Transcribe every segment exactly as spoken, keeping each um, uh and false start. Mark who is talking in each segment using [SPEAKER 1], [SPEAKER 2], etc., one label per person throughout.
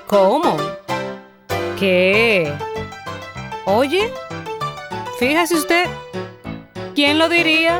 [SPEAKER 1] ¿Cómo? ¿Qué? Oye, fíjese usted, ¿quién lo diría?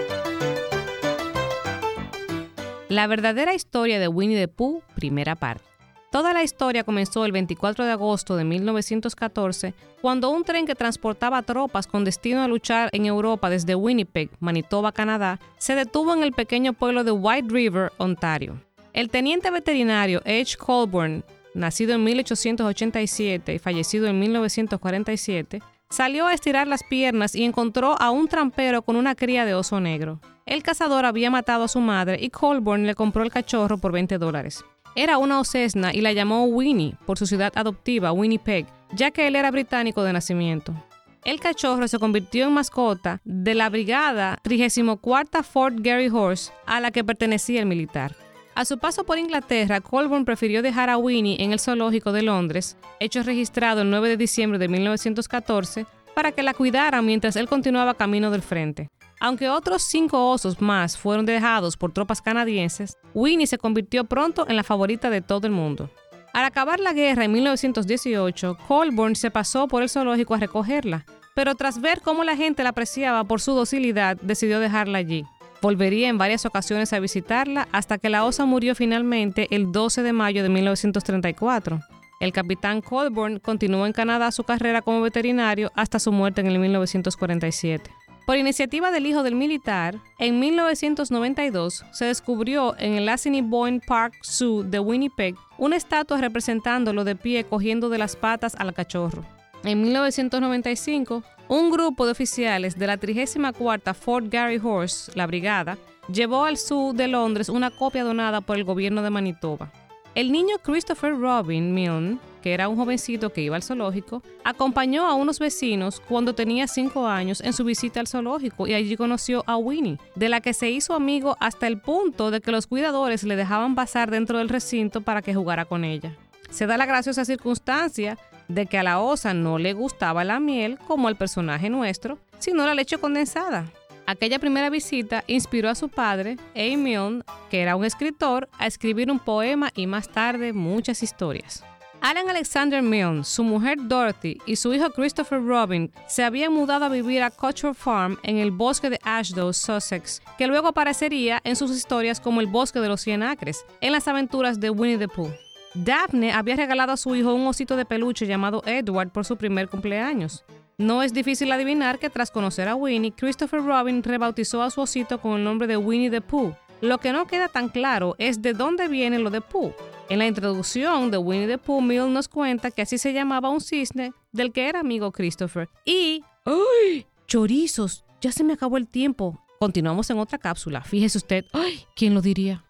[SPEAKER 1] La verdadera historia de Winnie the Pooh, primera parte. Toda la historia comenzó el veinticuatro de agosto de mil novecientos catorce, cuando un tren que transportaba tropas con destino a luchar en Europa desde Winnipeg, Manitoba, Canadá, se detuvo en el pequeño pueblo de White River, Ontario. El teniente veterinario H. Colborne, nacido en mil ochocientos ochenta y siete y fallecido en mil novecientos cuarenta y siete, salió a estirar las piernas y encontró a un trampero con una cría de oso negro. El cazador había matado a su madre y Colborne le compró el cachorro por veinte dólares. Era una osesna y la llamó Winnie por su ciudad adoptiva, Winnipeg, ya que él era británico de nacimiento. El cachorro se convirtió en mascota de la brigada trigésima cuarta Fort Garry Horse, a la que pertenecía el militar. A su paso por Inglaterra, Colborne prefirió dejar a Winnie en el zoológico de Londres, hecho registrado el nueve de diciembre de mil novecientos catorce, para que la cuidaran mientras él continuaba camino del frente. Aunque otros cinco osos más fueron dejados por tropas canadienses, Winnie se convirtió pronto en la favorita de todo el mundo. Al acabar la guerra en mil novecientos dieciocho, Colborne se pasó por el zoológico a recogerla, pero tras ver cómo la gente la apreciaba por su docilidad, decidió dejarla allí. Volvería en varias ocasiones a visitarla hasta que la osa murió finalmente el doce de mayo de mil novecientos treinta y cuatro. El capitán Colborne continuó en Canadá su carrera como veterinario hasta su muerte en el mil novecientos cuarenta y siete. Por iniciativa del hijo del militar, en mil novecientos noventa y dos se descubrió en el Assiniboine Park Zoo de Winnipeg una estatua representándolo de pie cogiendo de las patas al cachorro. En mil novecientos noventa y cinco, un grupo de oficiales de la trigésima cuarta Fort Garry Horse, la brigada, llevó al Zoo de Londres una copia donada por el gobierno de Manitoba. El niño Christopher Robin Milne, que era un jovencito que iba al zoológico, acompañó a unos vecinos cuando tenía cinco años en su visita al zoológico y allí conoció a Winnie, de la que se hizo amigo hasta el punto de que los cuidadores le dejaban pasar dentro del recinto para que jugara con ella. Se da la graciosa circunstancia de que a la osa no le gustaba la miel como al personaje nuestro, sino la leche condensada. Aquella primera visita inspiró a su padre, A. Milne, que era un escritor, a escribir un poema y más tarde muchas historias. Alan Alexander Milne, su mujer Dorothy y su hijo Christopher Robin se habían mudado a vivir a Cotcher Farm en el bosque de Ashdown, Sussex, que luego aparecería en sus historias como el bosque de los cien acres, en las aventuras de Winnie the Pooh. Daphne había regalado a su hijo un osito de peluche llamado Edward por su primer cumpleaños. No es difícil adivinar que tras conocer a Winnie, Christopher Robin rebautizó a su osito con el nombre de Winnie the Pooh. Lo que no queda tan claro es de dónde viene lo de Pooh. En la introducción de Winnie the Pooh, Milne nos cuenta que así se llamaba un cisne del que era amigo Christopher. Y... ¡ay! ¡Chorizos! Ya se me acabó el tiempo. Continuamos en otra cápsula. Fíjese usted. ¡Ay! ¿Quién lo diría?